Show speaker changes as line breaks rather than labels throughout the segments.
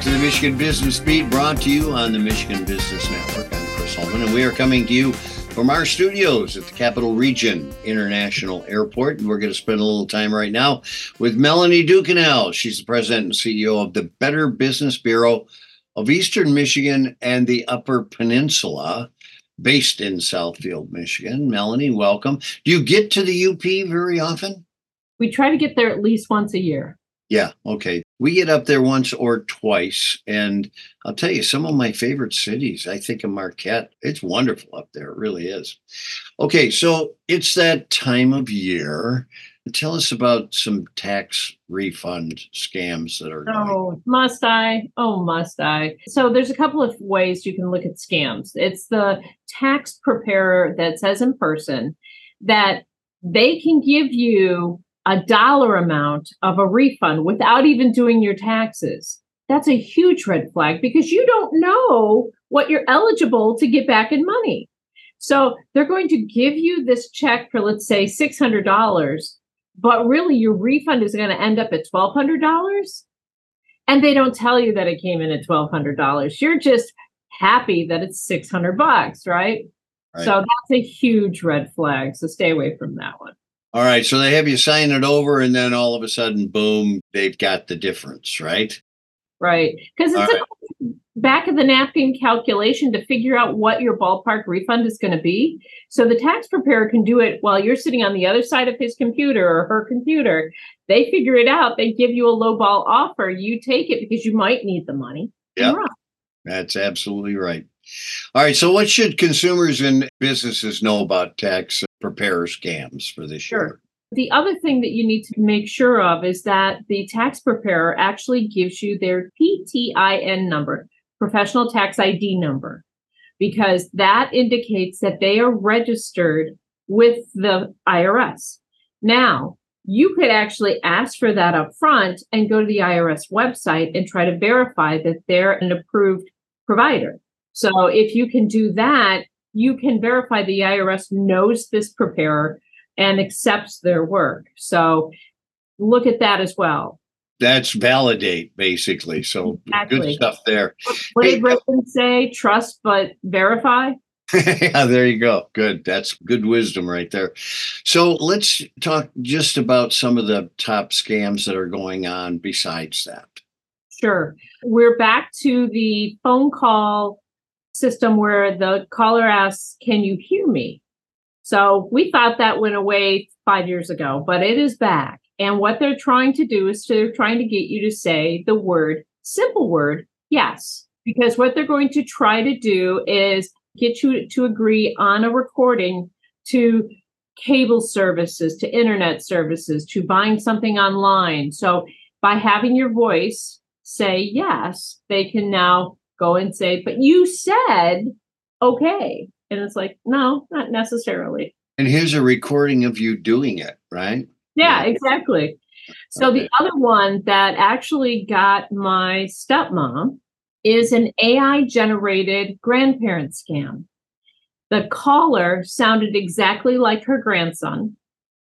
back to the Michigan Business Beat, brought to you on the Michigan Business Network. I'm Chris Holman, and we are coming to you from our studios at the Capital Region International Airport. And we're going to spend a little time right now with Melanie Duquesnel. She's the president and CEO of the Better Business Bureau of Eastern Michigan and the Upper Peninsula, based in Southfield, Michigan. Melanie, welcome. Do you get to the UP very often?
We try to get there at least once a year.
Yeah, okay. We get up there once or twice, and I'll tell you, some of my favorite cities, I think of Marquette. It's wonderful up there. It really is. Okay, so it's that time of year. Tell us about some tax refund scams that are going.
Oh, must I? Oh, must I? So there's a couple of ways you can look at scams. It's the tax preparer that says in person that they can give you a dollar amount of a refund without even doing your taxes. That's a huge red flag because you don't know what you're eligible to get back in money. So they're going to give you this check for, let's say, $600, but really your refund is going to end up at $1,200. And they don't tell you that it came in at $1,200. You're just happy that it's $600, right? So that's a huge red flag. So stay away from that one.
All right, so they have you sign it over, and then all of a sudden, boom, they've got the difference, right?
Right, because it's a back of the napkin calculation to figure out what your ballpark refund is going to be. So the tax preparer can do it while you're sitting on the other side of his computer or her computer. They figure it out. They give you a lowball offer. You take it because you might need the money.
Yeah, that's absolutely right. All right, so what should consumers and businesses know about tax preparer scams for this year?
The other thing that you need to make sure of is that the tax preparer actually gives you their PTIN number, professional tax ID number, because that indicates that they are registered with the IRS. Now, you could actually ask for that up front and go to the IRS website and try to verify that they're an approved provider. So if you can do that, you can verify the IRS knows this preparer and accepts their work. So look at that as well.
That's validate, basically. So Good stuff there.
What did Griffin say? Trust but verify?
Yeah, there you go. Good. That's good wisdom right there. So let's talk just about some of the top scams that are going on besides that.
Sure. We're back to the phone call system where the caller asks, "Can you hear me?" So we thought that went away 5 years ago, but it is back. And what they're trying to do is they're trying to get you to say the simple word, yes. Because what they're going to try to do is get you to agree on a recording to cable services, to internet services, to buying something online. So by having your voice say yes, they can now go and say, "But you said okay." And it's like, no, not necessarily.
And here's a recording of you doing it, right?
Yeah, exactly. So the other one that actually got my stepmom is an AI-generated grandparent scam. The caller sounded exactly like her grandson.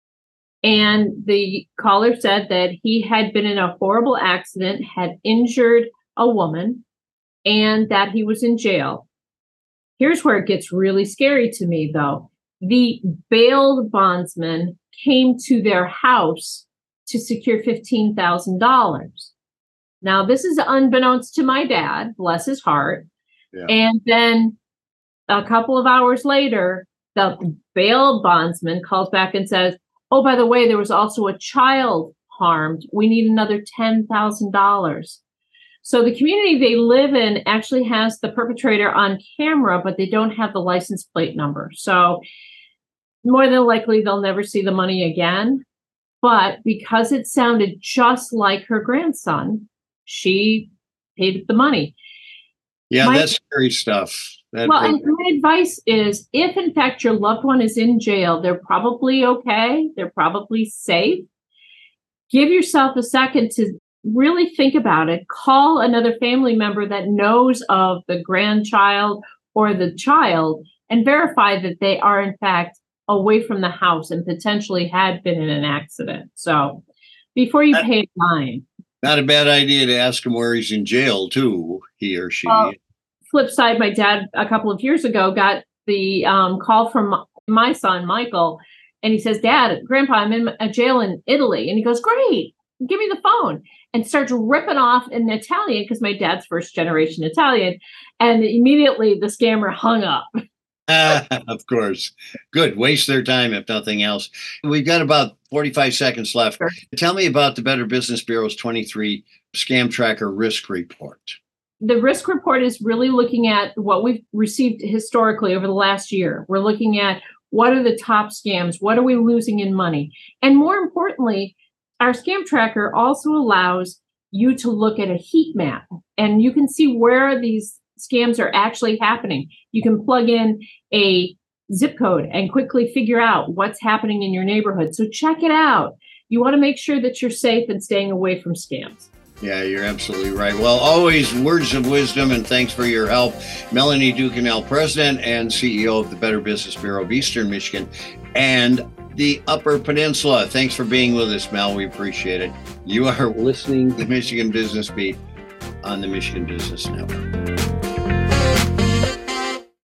And the caller said that he had been in a horrible accident, had injured a woman, and that he was in jail. Here's where it gets really scary to me, though. The bail bondsman came to their house to secure $15,000. Now, this is unbeknownst to my dad, bless his heart. Yeah. And then a couple of hours later, the bail bondsman calls back and says, "Oh, by the way, there was also a child harmed. We need another $10,000. So the community they live in actually has the perpetrator on camera, but they don't have the license plate number. So more than likely, they'll never see the money again. But because it sounded just like her grandson, she paid the money.
Yeah, that's scary stuff.
And my advice is, if in fact your loved one is in jail, they're probably okay. They're probably safe. Give yourself a second to really think about it. Call another family member that knows of the grandchild or the child and verify that they are in fact away from the house and potentially had been in an accident. So before you pay a fine.
Not a bad idea to ask him where he's in jail too, he or she.
Flip side, my dad a couple of years ago got the call from my son, Michael, and he says, Dad, Grandpa, I'm in a jail in Italy. And he goes, great, give me the phone. And starts ripping off in Italian because my dad's first generation Italian. And immediately the scammer hung up.
Of course. Good. Waste their time, if nothing else. We've got about 45 seconds left.
Sure.
Tell me about the Better Business Bureau's 23 Scam Tracker Risk Report.
The risk report is really looking at what we've received historically over the last year. We're looking at what are the top scams? What are we losing in money? And more importantly, our scam tracker also allows you to look at a heat map, and you can see where these scams are actually happening. You can plug in a zip code and quickly figure out what's happening in your neighborhood. So check it out. You want to make sure that you're safe and staying away from scams.
Yeah, you're absolutely right. Well, always words of wisdom, and thanks for your help. Melanie Duquesnel, President and CEO of the Better Business Bureau of Eastern Michigan and the Upper Peninsula. Thanks for being with us, Mel. We appreciate it. You are listening to the Michigan Business Beat on the Michigan Business Network.